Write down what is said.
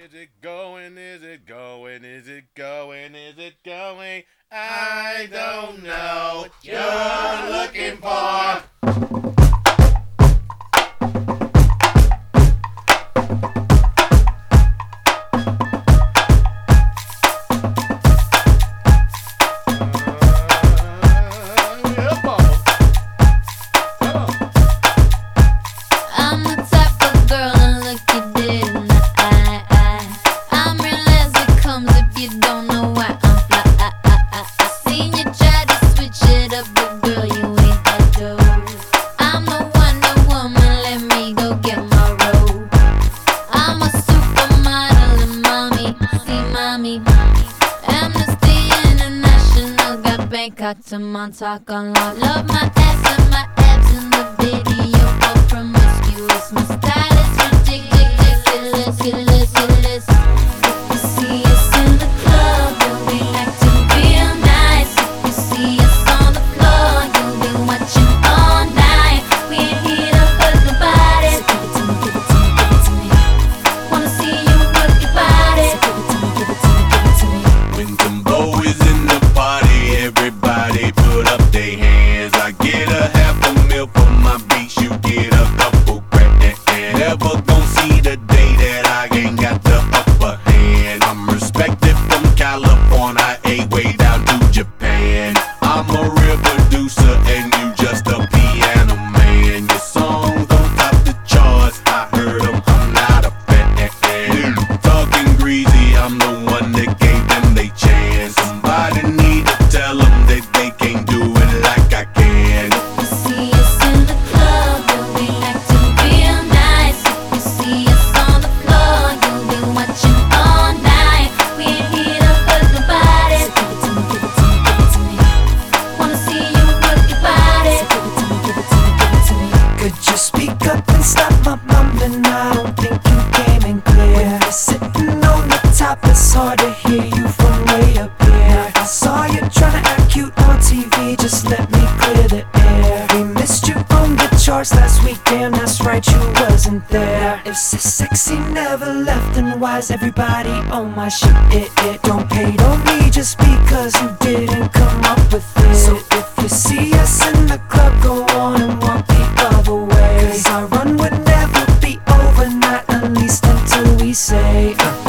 Is it going? Is it going? Is it going? Is it going? I don't know what you're looking for. I'm the type of girl to look you dead in the eye. I'm real as it comes if you don't know why I'm fly. I seen you try to switch it up, but girl, you ain't that dope. I'm the Wonder Woman, let me go get my robe. I'm a supermodel and mommy, see mommy. Amnesty International got Bangkok to Montauk on lock. Love my ass and my abs in the video. All promiscuous, my style is ridiculous. If you see us in the club, you'll be acting real nice. If you see us on the floor, you'll be watching all night. We ain't here to hurt nobody. So give it to me, give it to me, give it to me. Wanna see you work your body. So give it to me, give it to me, give it to me. When Timbo is in the party, everybody put up their hands. I get a half a meal for my beats, you get a couple grand. Never gon' see the day that I ain't got the upper hand. I'm respected from California, way down to Japan. I'm a real producer and you just a piano man. Your songs don't top the charts, I heard them, I'm not a fan. Talking greasy, I'm the one that gave them they chance. Somebody need to tell them that they can't do it like I can. If you see us in the club, you'll be acting real nice. If you see us on the floor, you'll be watching all night. We ain't here to hurt nobody. So give it to me, give it to me, give it to me. Wanna see you work your body. So give it to me, give it to me, give it to me. Could you speak up and stop my mumbling? I don't think you came in clear. When you're sitting on the top, it's hard to hear you from way up here. I saw you trying to act cute on TV, just let me clear the air. We missed you on the charts last week, damn that's right, you wasn't there. If so sexy never left, then why's everybody on my shit? Don't hate on me just because you didn't come up with it. So if you see us in the club, go on and walk the other way. 'Cause our run would never be over, not at least until we say